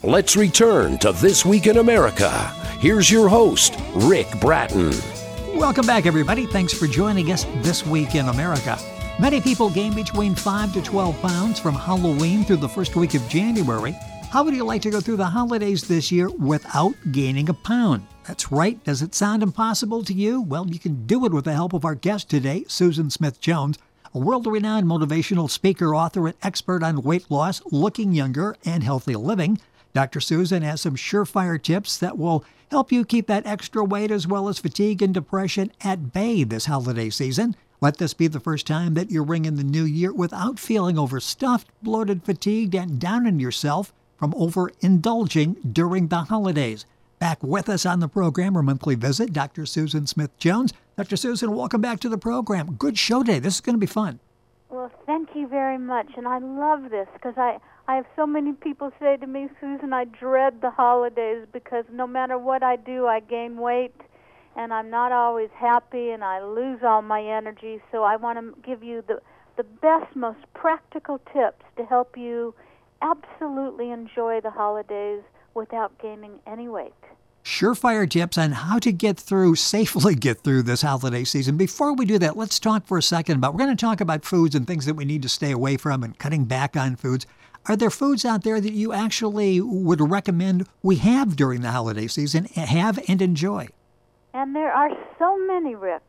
Let's return to This Week in America. Here's your host, Rick Bratton. Welcome back, everybody. Thanks for joining us This Week in America. Many people gain between 5 to 12 pounds from Halloween through the first week of January. How would you like to go through the holidays this year without gaining a pound? That's right. Does it sound impossible to you? Well, you can do it with the help of our guest today, Susan Smith-Jones, a world-renowned motivational speaker, author, and expert on weight loss, looking younger, and healthy living. Dr. Susan has some surefire tips that will help you keep that extra weight as well as fatigue and depression at bay this holiday season. Let this be the first time that you ring in the new year without feeling overstuffed, bloated, fatigued, and down on yourself from overindulging during the holidays. Back with us on the program, our monthly visit, Dr. Susan Smith-Jones. Dr. Susan, welcome back to the program. Good show day. This is going to be fun. Well, thank you very much, and I love this because I have so many people say to me, Susan, I dread the holidays because no matter what I do, I gain weight, and I'm not always happy, and I lose all my energy, so I want to give you the best, most practical tips to help you absolutely enjoy the holidays without gaining any weight. Surefire tips on how to safely get through this holiday season. Before we do that, let's talk for a second we're going to talk about foods and things that we need to stay away from and cutting back on foods. Are there foods out there that you actually would recommend we have during the holiday season, have and enjoy? And there are so many, Rick,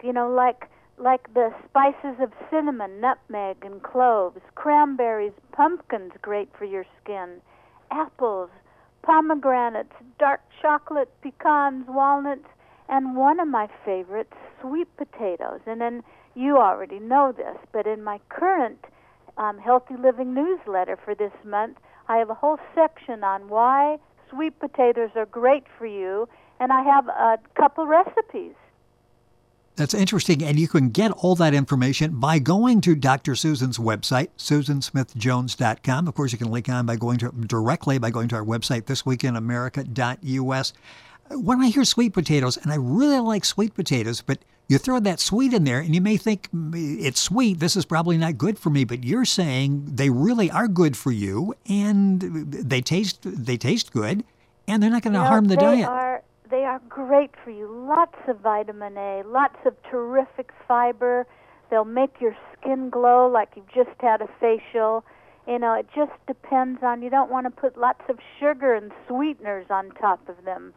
like the spices of cinnamon, nutmeg, and cloves, cranberries, pumpkins, great for your skin, apples, pomegranates, dark chocolate, pecans, walnuts, and one of my favorites, sweet potatoes. And then you already know this, but in my current Healthy Living newsletter for this month, I have a whole section on why sweet potatoes are great for you, and I have a couple recipes. That's interesting, and you can get all that information by going to Dr. Susan's website, susansmithjones.com. Of course, you can link on by going to our website, thisweekinamerica.us. When I hear sweet potatoes, and I really like sweet potatoes, but you throw that sweet in there, and you may think it's sweet, this is probably not good for me, but you're saying they really are good for you, and they taste good, and they're not going to harm the diet. They are great for you. Lots of vitamin A, lots of terrific fiber. They'll make your skin glow like you've just had a facial. It just depends on, you don't want to put lots of sugar and sweeteners on top of them.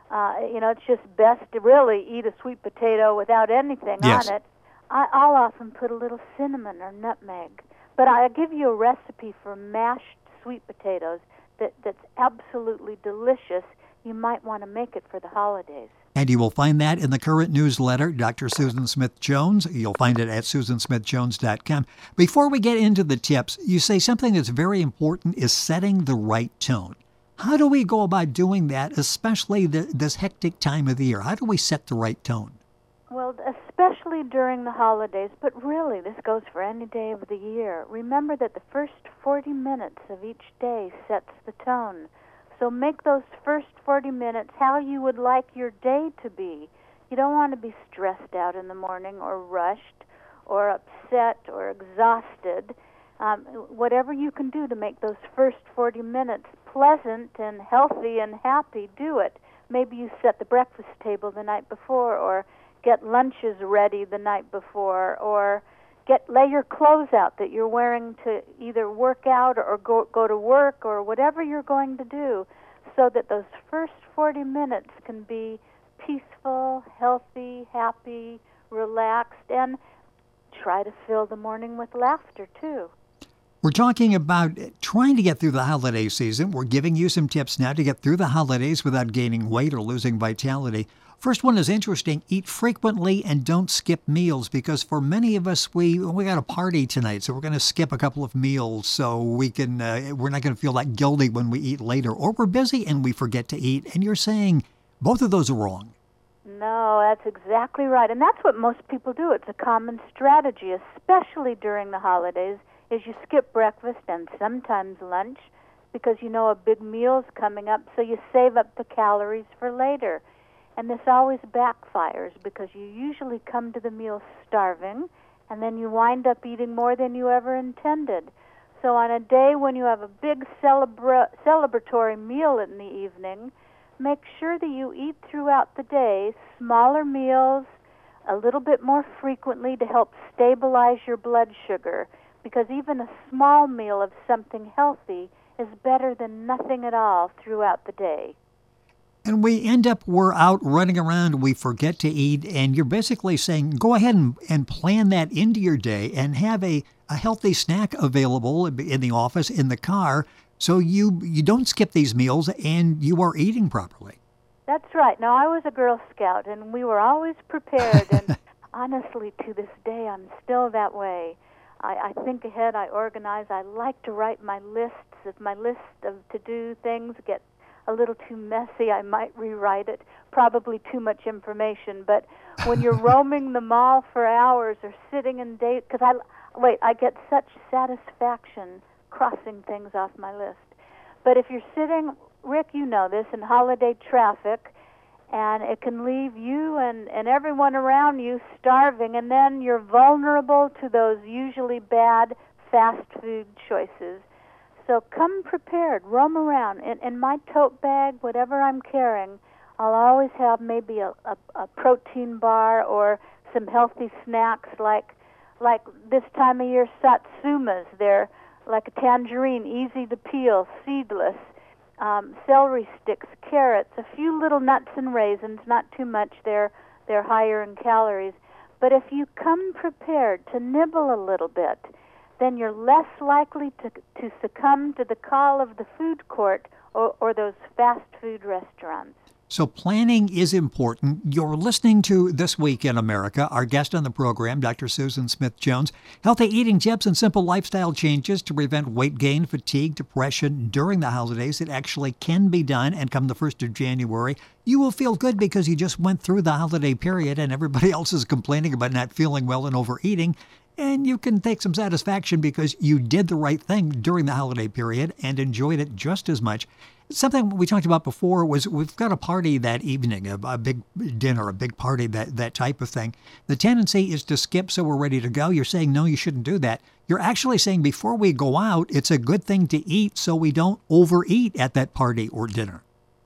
It's just best to really eat a sweet potato without anything on it. I'll often put a little cinnamon or nutmeg. But I'll give you a recipe for mashed sweet potatoes that's absolutely delicious. You might want to make it for the holidays. And you will find that in the current newsletter, Dr. Susan Smith-Jones. You'll find it at susansmithjones.com. Before we get into the tips, you say something that's very important is setting the right tone. How do we go about doing that, especially this hectic time of the year? How do we set the right tone? Well, especially during the holidays, but really this goes for any day of the year. Remember that the first 40 minutes of each day sets the tone. So make those first 40 minutes how you would like your day to be. You don't want to be stressed out in the morning or rushed or upset or exhausted. Whatever you can do to make those first 40 minutes pleasant and healthy and happy, do it. Maybe you set the breakfast table the night before or get lunches ready the night before or lay your clothes out that you're wearing to either work out or go to work or whatever you're going to do, so that those first 40 minutes can be peaceful, healthy, happy, relaxed, and try to fill the morning with laughter too. We're talking about trying to get through the holiday season. We're giving you some tips now to get through the holidays without gaining weight or losing vitality. First one is interesting. Eat frequently and don't skip meals, because for many of us, we got a party tonight, so we're going to skip a couple of meals so we're not going to feel that guilty when we eat later. Or we're busy and we forget to eat. And you're saying both of those are wrong. No, that's exactly right. And that's what most people do. It's a common strategy, especially during the holidays, is you skip breakfast and sometimes lunch because you know a big meal's coming up, so you save up the calories for later. And this always backfires because you usually come to the meal starving, and then you wind up eating more than you ever intended. So on a day when you have a big celebratory meal in the evening, make sure that you eat throughout the day smaller meals a little bit more frequently to help stabilize your blood sugar, because even a small meal of something healthy is better than nothing at all throughout the day. And we're out running around, we forget to eat, and you're basically saying go ahead and plan that into your day and have a healthy snack available in the office, in the car, so you don't skip these meals and you are eating properly. That's right. Now, I was a Girl Scout, and we were always prepared, and honestly, to this day, I'm still that way. I think ahead, I organize, I like to write my lists. If my list of to-do things get a little too messy, I might rewrite it. Probably too much information, but when you're roaming the mall for hours or sitting in dates, because I get such satisfaction crossing things off my list. But if you're sitting, Rick, you know this, in holiday traffic, and it can leave you and everyone around you starving, and then you're vulnerable to those usually bad fast food choices. So come prepared, roam around. In my tote bag, whatever I'm carrying, I'll always have maybe a protein bar or some healthy snacks like this time of year, satsumas. They're like a tangerine, easy to peel, seedless, celery sticks, carrots, a few little nuts and raisins, not too much. They're higher in calories. But if you come prepared to nibble a little bit, then you're less likely to succumb to the call of the food court or those fast food restaurants. So planning is important. You're listening to This Week in America. Our guest on the program, Dr. Susan Smith-Jones. Healthy eating tips and simple lifestyle changes to prevent weight gain, fatigue, depression during the holidays. It actually can be done, and come the 1st of January, you will feel good because you just went through the holiday period and everybody else is complaining about not feeling well and overeating. And you can take some satisfaction because you did the right thing during the holiday period and enjoyed it just as much. Something we talked about before was we've got a party that evening, a big dinner, a big party, that type of thing. The tendency is to skip so we're ready to go. You're saying, no, you shouldn't do that. You're actually saying before we go out, it's a good thing to eat so we don't overeat at that party or dinner.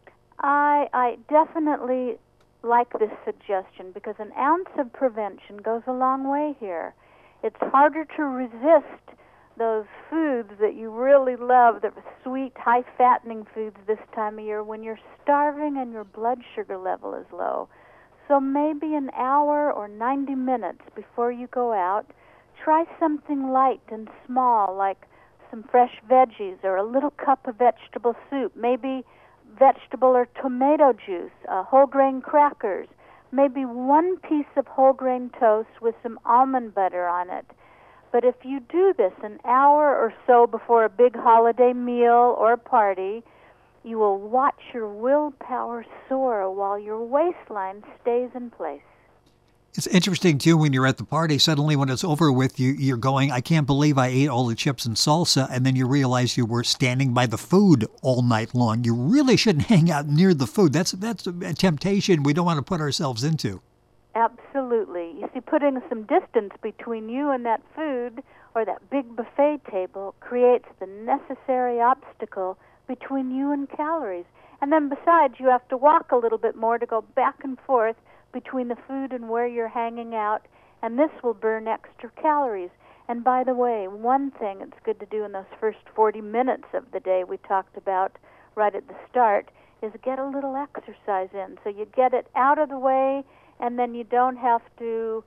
I definitely like this suggestion because an ounce of prevention goes a long way here. It's harder to resist those foods that you really love, the sweet, high-fattening foods this time of year when you're starving and your blood sugar level is low. So maybe an hour or 90 minutes before you go out, try something light and small like some fresh veggies or a little cup of vegetable soup, maybe vegetable or tomato juice, whole grain crackers, maybe one piece of whole grain toast with some almond butter on it. But if you do this an hour or so before a big holiday meal or party, you will watch your willpower soar while your waistline stays in place. It's interesting, too, when you're at the party, suddenly when it's over with, you're going, I can't believe I ate all the chips and salsa, and then you realize you were standing by the food all night long. You really shouldn't hang out near the food. That's a temptation we don't want to put ourselves into. Absolutely. You see, putting some distance between you and that food or that big buffet table creates the necessary obstacle between you and calories. And then besides, you have to walk a little bit more to go back and forth between the food and where you're hanging out, and this will burn extra calories. And by the way, one thing it's good to do in those first 40 minutes of the day we talked about right at the start is get a little exercise in. So you get it out of the way, and then you don't have to,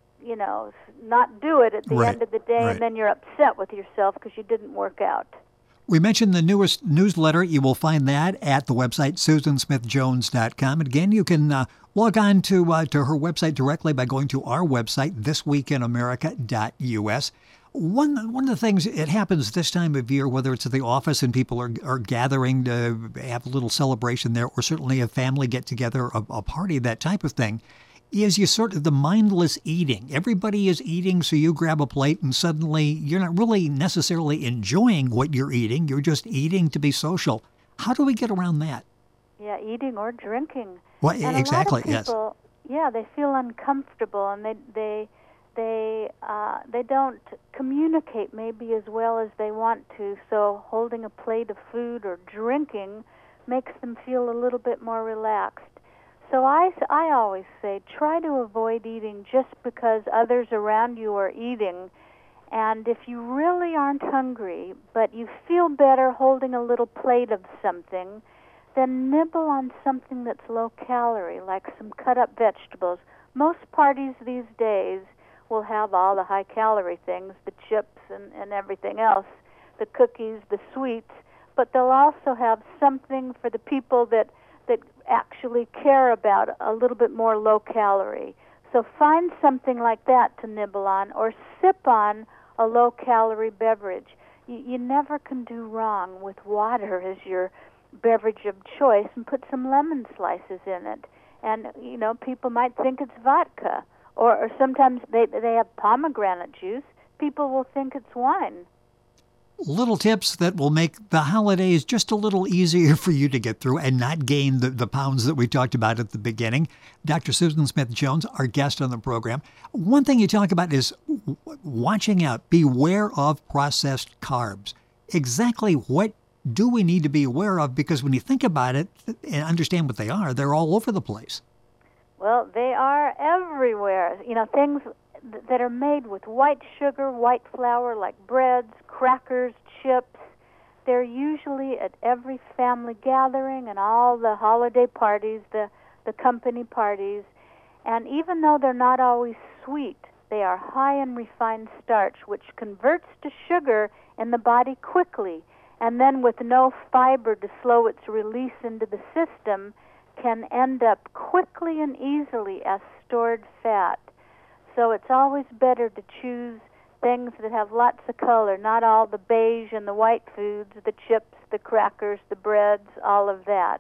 not do it at the end of the day, and then you're upset with yourself because you didn't work out. We mentioned the newest newsletter. You will find that at the website, SusanSmithJones.com. Again, you can log on to her website directly by going to our website, thisweekinamerica.us. One of the things, it happens this time of year, whether it's at the office and people are gathering to have a little celebration there, or certainly a family get-together, a party, that type of thing, is you sort of the mindless eating. Everybody is eating, so you grab a plate, and suddenly you're not really necessarily enjoying what you're eating. You're just eating to be social. How do we get around that? Yeah, eating or drinking. Well, and exactly, a lot of people, yes. Yeah, they feel uncomfortable, and they they don't communicate maybe as well as they want to, so holding a plate of food or drinking makes them feel a little bit more relaxed. So I always say try to avoid eating just because others around you are eating. And if you really aren't hungry, but you feel better holding a little plate of something, then nibble on something that's low calorie, like some cut up vegetables. Most parties these days will have all the high calorie things, the chips and everything else, the cookies, the sweets, but they'll also have something for the people that actually care about a little bit more low calorie. So find something like that to nibble on or sip on a low calorie beverage. You never can do wrong with water as your beverage of choice, and put some lemon slices in it. And, people might think it's vodka. Or sometimes they have pomegranate juice. People will think it's wine. Little tips that will make the holidays just a little easier for you to get through and not gain the pounds that we talked about at the beginning. Dr. Susan Smith-Jones, our guest on the program. One thing you talk about is watching out. Beware of processed carbs. Exactly what do we need to be aware of? Because when you think about it and understand what they are, they're all over the place. Well, they are everywhere. Things that are made with white sugar, white flour, like breads, crackers, chips. They're usually at every family gathering and all the holiday parties, the company parties. And even though they're not always sweet, they are high in refined starch, which converts to sugar in the body quickly, and then with no fiber to slow its release into the system, can end up quickly and easily as stored fat. So it's always better to choose things that have lots of color, not all the beige and the white foods, the chips, the crackers, the breads, all of that.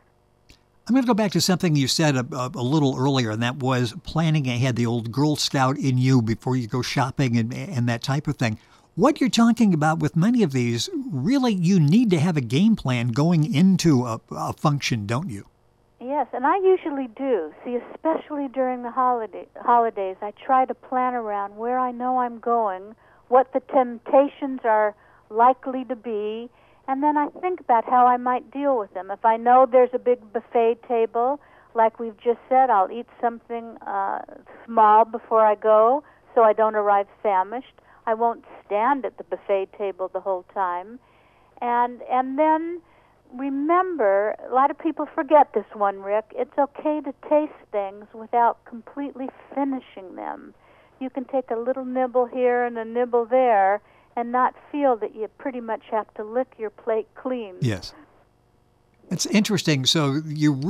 I'm going to go back to something you said a little earlier, and that was planning ahead, the old Girl Scout in you before you go shopping and that type of thing. What you're talking about with many of these, really you need to have a game plan going into a function, don't you? Yes, and I usually do. See, especially during the holidays, I try to plan around where I know I'm going, what the temptations are likely to be, and then I think about how I might deal with them. If I know there's a big buffet table, like we've just said, I'll eat something small before I go so I don't arrive famished. I won't stand at the buffet table the whole time. And then remember, a lot of people forget this one, Rick. It's okay to taste things without completely finishing them. You can take a little nibble here and a nibble there and not feel that you pretty much have to lick your plate clean. Yes. It's interesting. So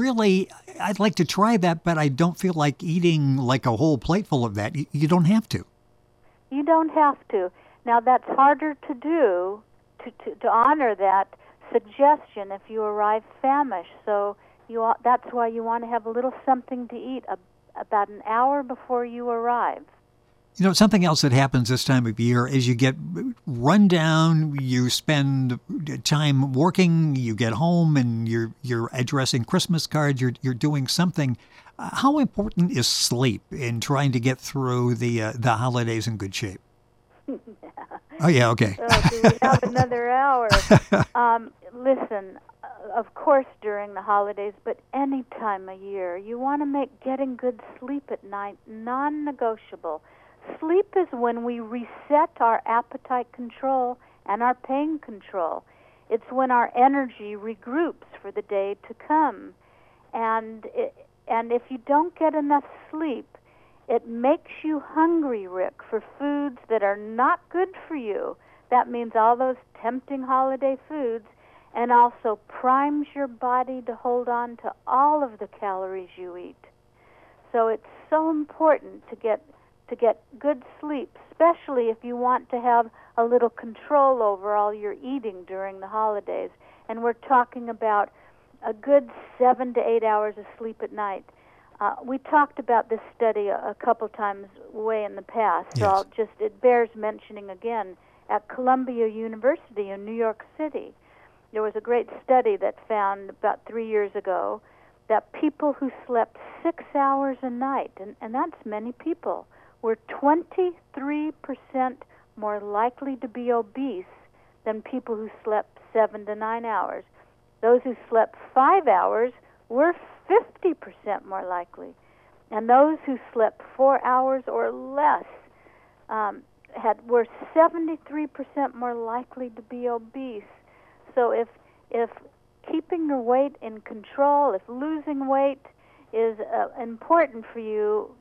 I'd like to try that, but I don't feel like eating like a whole plateful of that. You don't have to. You don't have to. Now, that's harder to do, to honor that suggestion if you arrive famished. So that's why you want to have a little something to eat about an hour before you arrive. Something else that happens this time of year is you get run down, you spend time working, you get home and you're addressing Christmas cards, you're doing something. How important is sleep in trying to get through the holidays in good shape? Oh, yeah, okay. Do we have another hour? Listen, of course during the holidays, but any time of year, you want to make getting good sleep at night non-negotiable. Sleep is when we reset our appetite control and our pain control. It's when our energy regroups for the day to come. And if you don't get enough sleep, it makes you hungry, Rick, for foods that are not good for you. That means all those tempting holiday foods, and also primes your body to hold on to all of the calories you eat. So it's so important to get good sleep, especially if you want to have a little control over all your eating during the holidays. And we're talking about a good 7 to 8 hours of sleep at night. We talked about this study a couple times way in the past, so yes. It bears mentioning again. At Columbia University in New York City, there was a great study that found about 3 years ago that people who slept 6 hours a night, and that's many people, were 23% more likely to be obese than people who slept 7 to 9 hours. Those who slept 5 hours were 50% more likely. And those who slept 4 hours or less were 73% more likely to be obese. So if keeping your weight in control, if losing weight is important for you,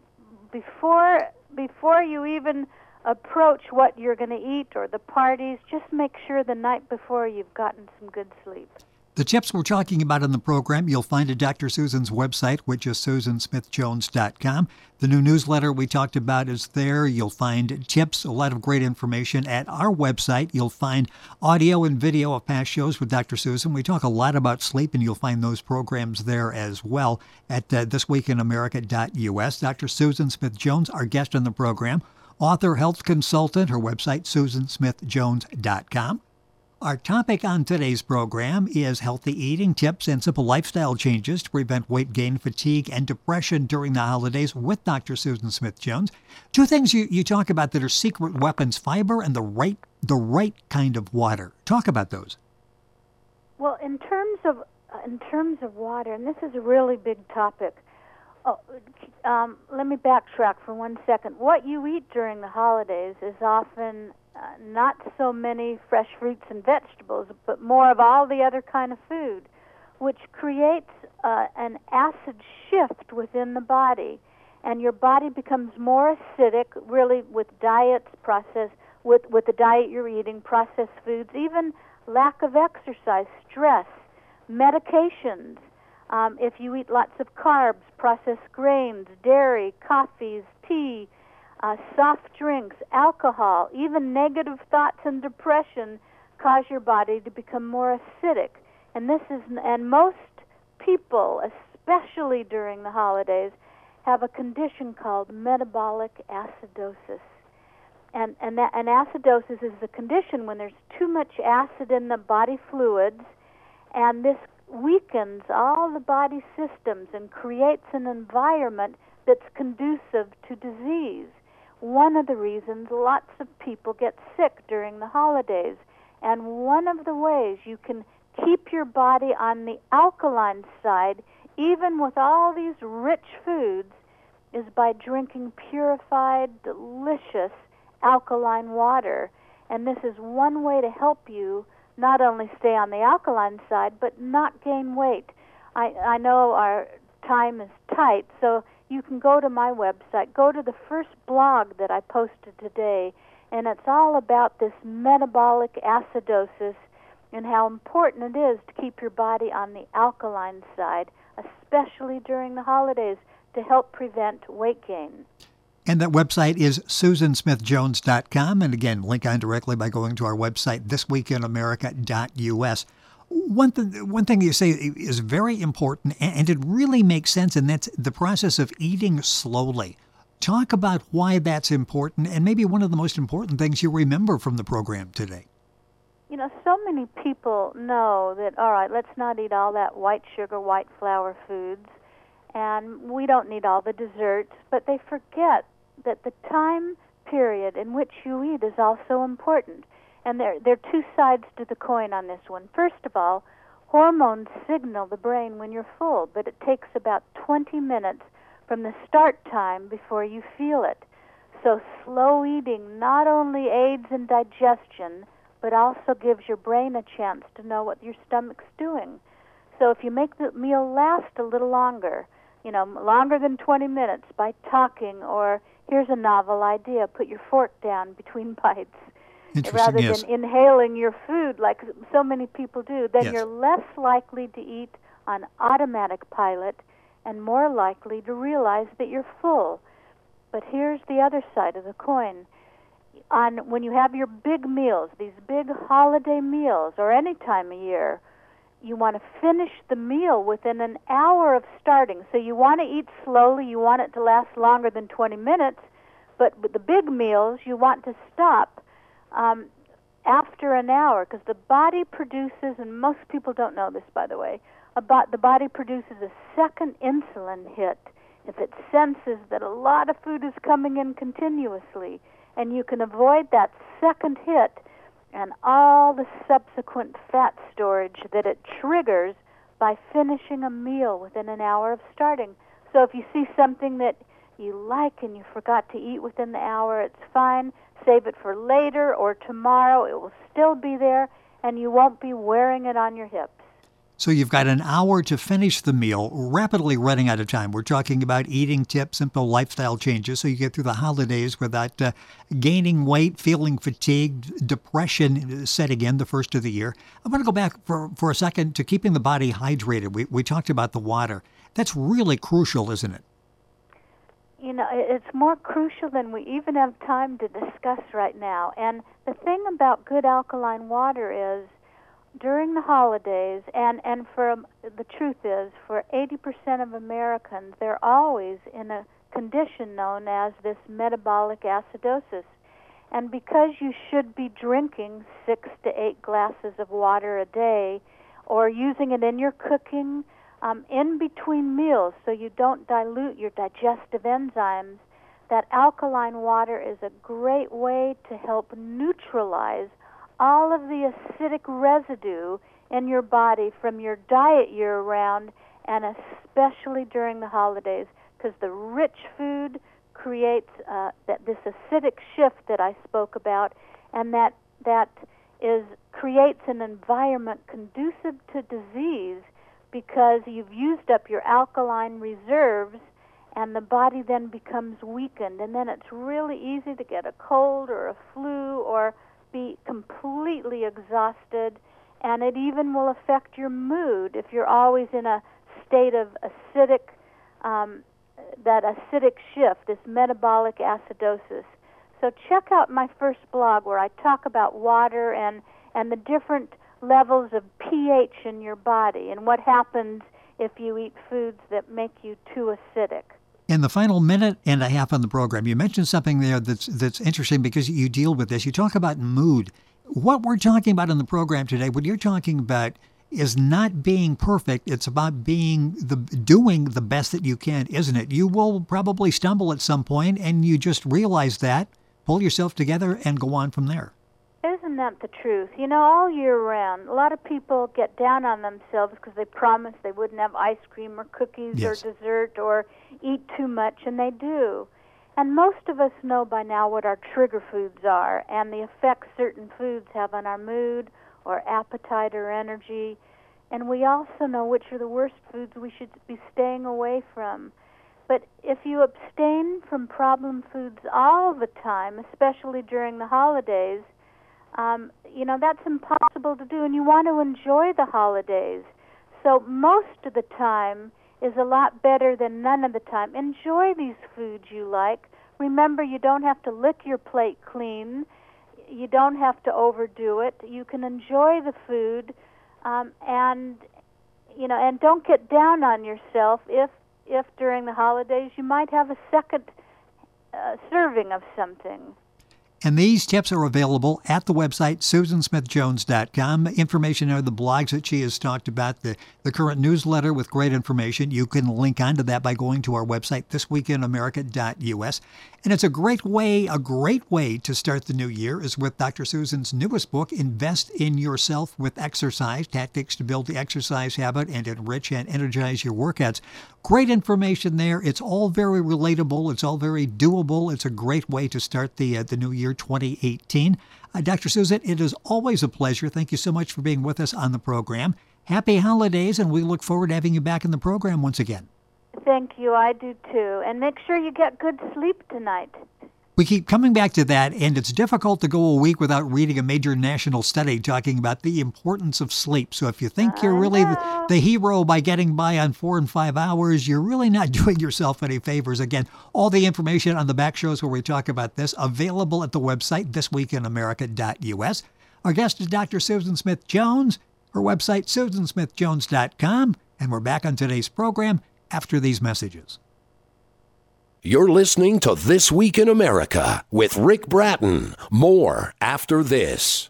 before you even approach what you're going to eat or the parties, just make sure the night before you've gotten some good sleep. The tips we're talking about in the program, you'll find at Dr. Susan's website, which is SusanSmithJones.com. The new newsletter we talked about is there. You'll find tips, a lot of great information. At our website, you'll find audio and video of past shows with Dr. Susan. We talk a lot about sleep, and you'll find those programs there as well at thisweekinamerica.us. Dr. Susan Smith-Jones, our guest on the program, author, health consultant, her website, SusanSmithJones.com. Our topic on today's program is healthy eating tips and simple lifestyle changes to prevent weight gain, fatigue, and depression during the holidays with Dr. Susan Smith-Jones. Two things you talk about that are secret weapons: fiber and the right kind of water. Talk about those. Well, in terms of water, and this is a really big topic. Let me backtrack for 1 second. What you eat during the holidays is often not so many fresh fruits and vegetables, but more of all the other kind of food, which creates an acid shift within the body, and your body becomes more acidic, really, with diets, with the diet you're eating, processed foods, even lack of exercise, stress, medications. If you eat lots of carbs, processed grains, dairy, coffees, tea, soft drinks, alcohol, even negative thoughts and depression cause your body to become more acidic. And most people, especially during the holidays, have a condition called metabolic acidosis. And acidosis is the condition when there's too much acid in the body fluids, and this weakens all the body systems and creates an environment that's conducive to disease. One of the reasons lots of people get sick during the holidays, and one of the ways you can keep your body on the alkaline side, even with all these rich foods, is by drinking purified, delicious alkaline water. And this is one way to help you not only stay on the alkaline side, but not gain weight. I know our time is tight, so you can go to my website, go to the first blog that I posted today, and it's all about this metabolic acidosis and how important it is to keep your body on the alkaline side, especially during the holidays, to help prevent weight gain. And that website is SusanSmithJones.com. And again, link on directly by going to our website, thisweekinamerica.us. One thing you say is very important, and it really makes sense, and that's the process of eating slowly. Talk about why that's important, and maybe one of the most important things you remember from the program today. You know, so many people know that, all right, let's not eat all that white sugar, white flour foods, and we don't need all the desserts, but they forget that the time period in which you eat is also important. And there are two sides to the coin on this one. First of all, hormones signal the brain when you're full, but it takes about 20 minutes from the start time before you feel it. So slow eating not only aids in digestion, but also gives your brain a chance to know what your stomach's doing. So if you make the meal last a little longer, longer than 20 minutes by talking, or here's a novel idea, put your fork down between bites, rather than inhaling your food like so many people do, then you're less likely to eat on automatic pilot and more likely to realize that you're full. But here's the other side of the coin. When you have your big meals, these big holiday meals, or any time of year, you want to finish the meal within an hour of starting. So you want to eat slowly, you want it to last longer than 20 minutes, but with the big meals, you want to stop after an hour, because the body produces, and most people don't know this, by the way, the body produces a second insulin hit if it senses that a lot of food is coming in continuously, and you can avoid that second hit and all the subsequent fat storage that it triggers by finishing a meal within an hour of starting. So if you see something that you like and you forgot to eat within the hour, it's fine. Save it for later or tomorrow. It will still be there, and you won't be wearing it on your hips. So you've got an hour to finish the meal, rapidly running out of time. We're talking about eating tips, simple lifestyle changes, so you get through the holidays without gaining weight, feeling fatigued, depression setting in the first of the year. I want to go back for a second to keeping the body hydrated. We talked about the water. That's really crucial, isn't it? You know, it's more crucial than we even have time to discuss right now. And the thing about good alkaline water is, during the holidays, and for the truth is, for 80% of Americans, they're always in a condition known as this metabolic acidosis. And because you should be drinking 6 to 8 glasses of water a day, or using it in your cooking, in between meals, so you don't dilute your digestive enzymes, that alkaline water is a great way to help neutralize all of the acidic residue in your body from your diet year-round, and especially during the holidays, because the rich food creates this acidic shift that I spoke about, and that creates an environment conducive to disease, because you've used up your alkaline reserves, and the body then becomes weakened, and then it's really easy to get a cold or a flu or be completely exhausted, and it even will affect your mood if you're always in a state of acidic, that acidic shift, this metabolic acidosis. So check out my first blog where I talk about water and the different levels of pH in your body and what happens if you eat foods that make you too acidic. In the final minute and a half on the program, you mentioned something there that's interesting because you deal with this. You talk about mood. What we're talking about in the program today, what you're talking about, is not being perfect. It's about doing the best that you can, isn't it? You will probably stumble at some point, and you just realize that, pull yourself together, and go on from there. Isn't that the truth? You know, all year round, a lot of people get down on themselves because they promised they wouldn't have ice cream or cookies Yes. or dessert or eat too much, and they do. And most of us know by now what our trigger foods are and the effects certain foods have on our mood or appetite or energy. And we also know which are the worst foods we should be staying away from. But if you abstain from problem foods all the time, especially during the holidays, you know, that's impossible to do, and you want to enjoy the holidays. So most of the time is a lot better than none of the time. Enjoy these foods you like. Remember, you don't have to lick your plate clean. You don't have to overdo it. You can enjoy the food, and don't get down on yourself if during the holidays you might have a second serving of something. And these tips are available at the website, SusanSmithJones.com. Information are the blogs that she has talked about, the current newsletter with great information. You can link onto that by going to our website, thisweekinamerica.us. And it's a great way to start the new year is with Dr. Susan's newest book, Invest in Yourself with Exercise, Tactics to Build the Exercise Habit and Enrich and Energize Your Workouts. Great information there. It's all very relatable. It's all very doable. It's a great way to start the new year 2018. Dr. Susan, it is always a pleasure. Thank you so much for being with us on the program. Happy holidays, and we look forward to having you back in the program once again. Thank you. I do too. And make sure you get good sleep tonight. We keep coming back to that, and it's difficult to go a week without reading a major national study talking about the importance of sleep. So if you think you're really the hero by getting by on 4 and 5 hours, you're really not doing yourself any favors. Again, all the information on the back shows where we talk about this, available at the website, thisweekinamerica.us. Our guest is Dr. Susan Smith-Jones. Her website, SusanSmithJones.com. And we're back on today's program after these messages. You're listening to This Week in America with Rick Bratton. More after this.